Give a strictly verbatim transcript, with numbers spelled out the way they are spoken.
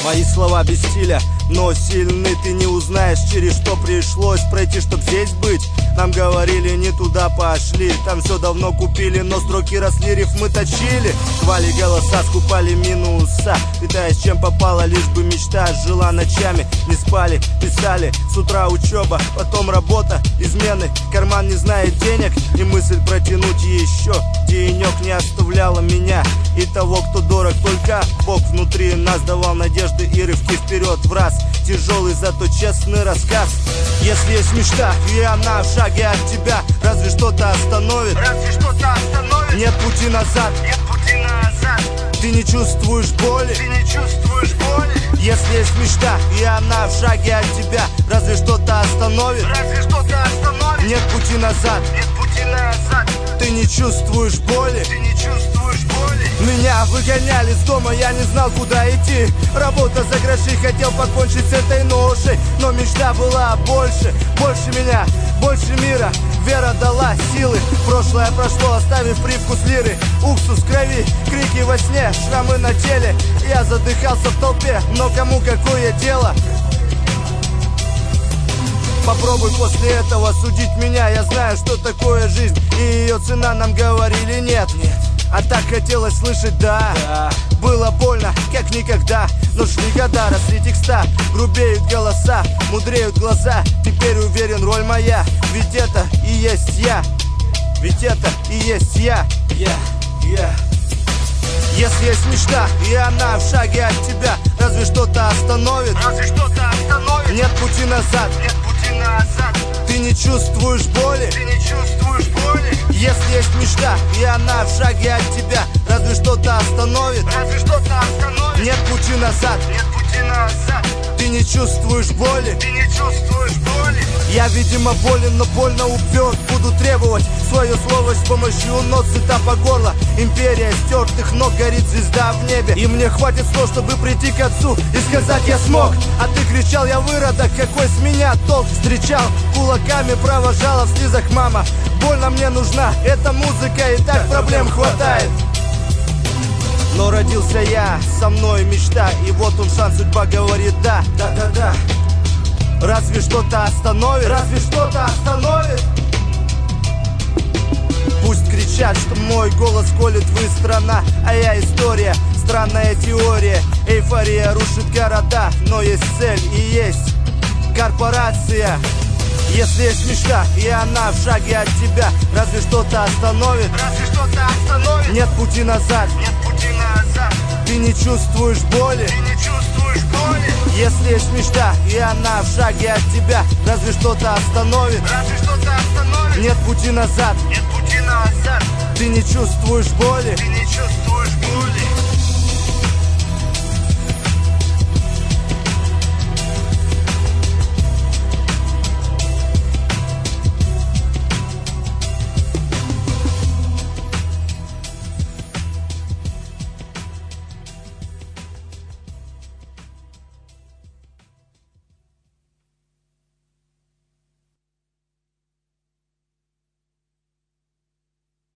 Мои слова без стиля, но сильны. Ты не узнаешь, через что пришлось пройти, чтоб здесь быть. Нам говорили, не туда пошли, там все давно купили, но строки росли, рифмы точили. Хвали голоса, скупали минуса, питаясь чем попало, лишь бы мечта жила ночами. Не спали, писали, с утра учеба, потом работа, измены. Карман не знает денег, и мысль протянуть еще денек не оставляла меня и того, кто дорог. Только Бог внутри нас давал надежды и рывки вперед в раз. Тяжелый, зато честный рассказ. Если есть мечта, и она в шаге от тебя, разве что-то остановит? Разве что-то остановит? Нет пути назад. Нет пути назад. Ты не чувствуешь боли. Ты не чувствуешь боли. Если есть мечта, и она в шаге от тебя, разве что-то остановит? Разве что-то остановит? Нет пути назад. Нет пути назад. Ты не чувствуешь боли. Ты не чувствуешь боли. Меня выгоняли с дома, я не знал, куда идти. Работа за гроши, хотел покончить с этой ношей, но мечта была больше, больше меня, больше мира. Вера дала силы, прошлое прошло, оставив привкус лиры. Уксус в крови, крики во сне, шрамы на теле. Я задыхался в толпе, но кому какое дело? Попробуй после этого судить меня. Я знаю, что такое жизнь, и ее цена, нам говорили нет. Нет. А так хотелось слышать да. да. Было больно, как никогда, но шли года, росли текста, грубеют голоса, мудреют глаза. Теперь уверен, роль моя, ведь это и есть я. Ведь это и есть я. Yeah, yeah. Если есть мечта, и она в шаге от тебя, разве что-то остановит? Разве что-то остановит? Нет пути назад. Нет пути назад. Ты не чувствуешь боли. Ты не чувствуешь боли. Если есть мечта, и она в шаге от тебя, разве что-то остановит? Разве что-то остановит? Нет пути назад. Нет пути назад. Ты не чувствуешь боли. Ты не чувствуешь боли. Я, видимо, болен, но больно упер. Буду требовать свое слово с помощью нот, сыта по горло. Империя стертых ног, горит звезда в небе. И мне хватит слов, чтобы прийти к отцу и сказать: я смог. А ты кричал: я выродок, какой с меня толк? Встречал кулаками, провожала в слезах мама. Больно мне нужна эта музыка, и так проблем хватает. Но родился я, со мной мечта, и вот он шанс, судьба говорит да. Да-да-да. Разве что-то остановит? Разве что-то остановит? Пусть кричат, что мой голос колет вы страна, а я история, странная теория. Эйфория рушит города, но есть цель и есть корпорация. Если есть мечта, и она в шаге от тебя, разве что-то остановит? Разве что-то остановит? Нет пути назад. Нет пути назад. Ты не чувствуешь боли. Ты не чувствуешь боли. Если есть мечта, и она в шаге от тебя, разве что-то остановит? Разве что-то остановит? Нет пути назад. Нет пути назад. Ты не чувствуешь боли. Ты не чувствуешь боли.